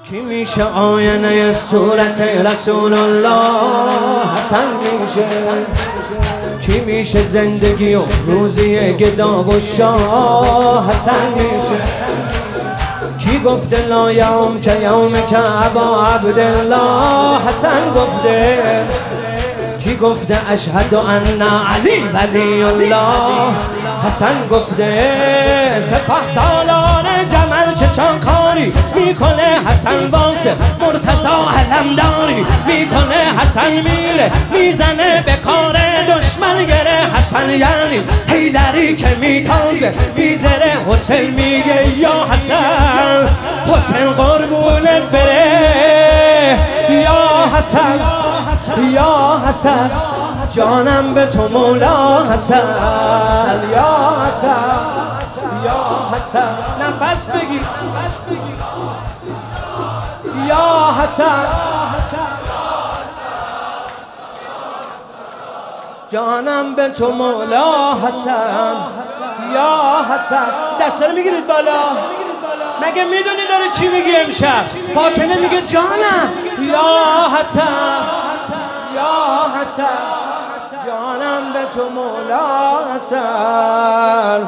کی میشه آینه صورت رسول الله حسن میشه؟ کی میشه زندگی و روزی گدا و شاه حسن میشه؟ کی گفته لا یوم که یوم که ابا عبدالله حسن گفته؟ کی گفته اشهد ان علی ولی الله حسن گفته؟ سپه سالار جمل چشان کاری میکنه حسن واسه مرتضا علمداری میکنه حسن میره میزنه به کار دشمن گره حسن یعنی حیدری که میتازه میزره حسین میگه یا حسن حسین قربونت بره یا حسن یا حسن جانم به تو مولا حسن یا حسن یا حسن نفس بگیر یا حسن جانم به تو مولا حسن یا حسن دسته رو میگیرید بالا مگه میدونی داره چی میگه امشب؟ فاطمه میگه جانم یا حسن یا حسن جانم به تو مولا حسن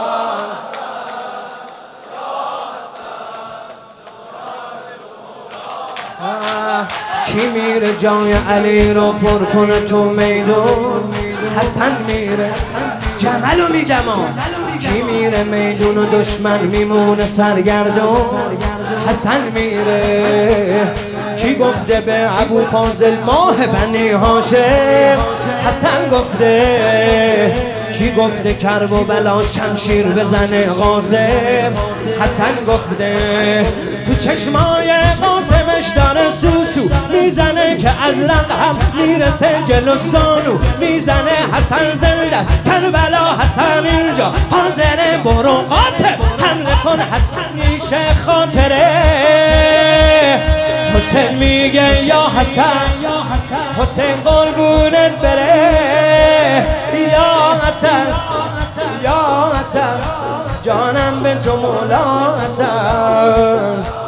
کی میره جای علی رو پر کنه تو میدون؟ حسن میره جملو میگم کی میره میدون و دشمن میمونه سرگردون؟ حسن میره کی گفته به ابو فاضل ماه بنی هاشم؟ حسن گفته کی گفته کرب و بلا شمشیر بزنه قاسم؟ حسن گفته تو چشمای قاسمش داره سوسو میزنه که از رقم میرسه جلو زانو میزنه حسن زنده کربلا حسن اینجا حاضره برو قاتل حمله کن حسن میشه خاطره حسین میگه یا حسن حسین قربونت بره یا حسن یا حسن جانم به تو مولا حسن